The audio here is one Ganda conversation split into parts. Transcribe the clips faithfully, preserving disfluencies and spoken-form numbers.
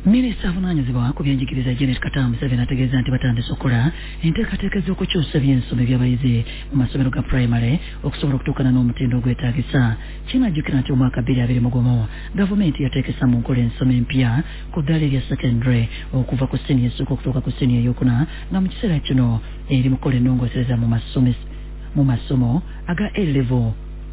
Minisita avunaanyizibwa ku byenjigiriza Janet Kata Museveni ategeeza nti batandise okukola enteekateeka z'okukyusa by'ensoma by'abayizi mu masomero ga primary okusobola okutuukana n'omutindo ogwetaagisa. Kinajjukira nti omwaka bbiri abiri mu gumu gavumenti yateekesa mu nkola ensoma empya ku ddaala erya secondary okuva ku siniya esooka okutuuka ku siniya eyokuna nga mu kiseera kino eri mu kukola ennongoosereza mu mu masomo aga A-level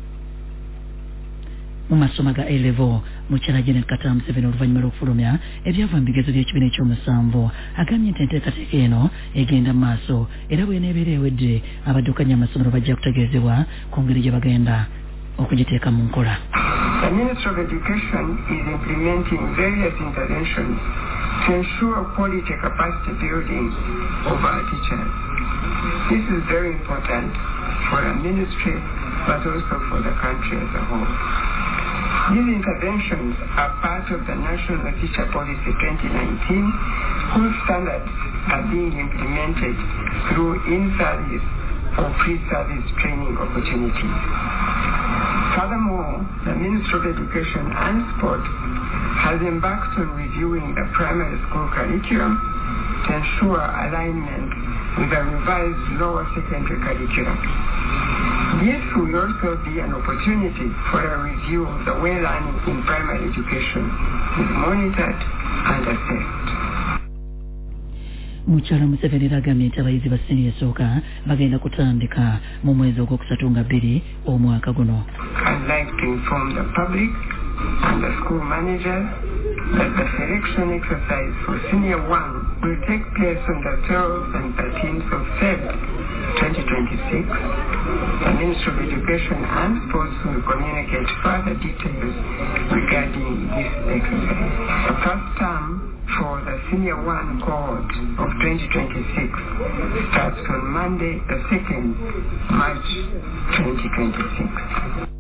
mu masomo ga A-level. Mukyala Janet Kata Museveni oluvannyuma lw'okufulumya ebyava mu bigezo by'ekibiina ekyomusanvu agambye nti enteekateeka eno egenda mu maaso era bw'eneebeera ewedde abaddukanya amasomero bajja kutegeezebwa ku ngeri gye bagenda okugiteeka mu nkola. The Ministry of Education is implementing various interventions to ensure quality capacity building of our teachers. This is very important for our ministry but also for the country as a whole. These interventions are part of the National Teacher Policy twenty nineteen, whose standards are being implemented through in-service or pre-service training opportunities. Furthermore, the Ministry of Education and Sport has embarked on reviewing the primary school curriculum to ensure alignment with the revised lower secondary curriculum. This will also be an opportunity for a review of the way learning in primary education is monitored and assessed. Mukyala Museveni agambye nti abayizi ba siniya esooka bagenda kutandika mu mwezi ogwokusatu nga bbiri omwaka guno. I'd like to inform the public and the school managers that the selection exercise for senior one will take place on the twelfth and thirteenth of February twenty twenty-six. The Ministry of Education and Sports will communicate further details regarding this exercise. The first term for the senior one cohort of twenty twenty-six starts on Monday, the second of March twenty twenty-six.